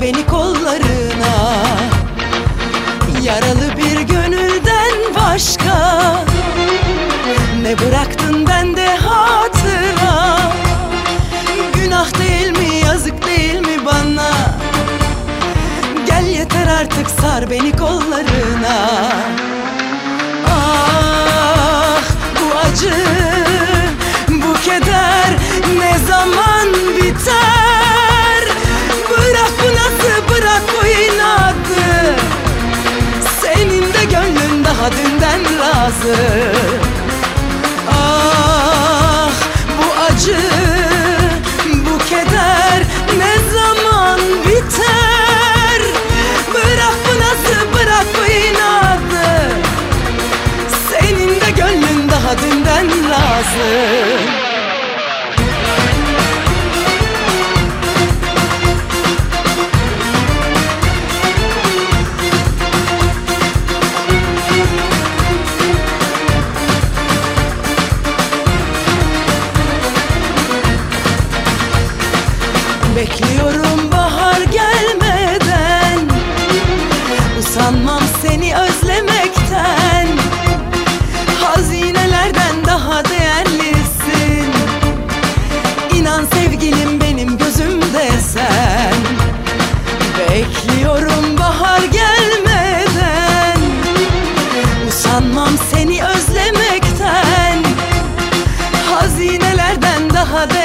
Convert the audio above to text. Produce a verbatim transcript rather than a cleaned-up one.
sar beni kollarına. Yaralı bir gönülden başka ne bıraktın bende hatıra? Günah değil mi, yazık değil mi bana? Gel yeter artık, sar beni kollarına. Ah bu acı, bu keder ne zaman biter? Bırak bu nazı, bırak bu inadı. Senin de gönlün daha dünden razı. Ah bu acı, bu keder ne zaman biter? Bırak bu nazı, bırak bu inadı. Senin de gönlün daha dünden razı. Bekliyorum bahar gelmeden, usanmam seni özlemekten. Hazinelerden daha değerlisin. İnan sevgilim, benim gözümde sen. Bekliyorum bahar gelmeden, usanmam seni özlemekten. Hazinelerden daha değerlisin.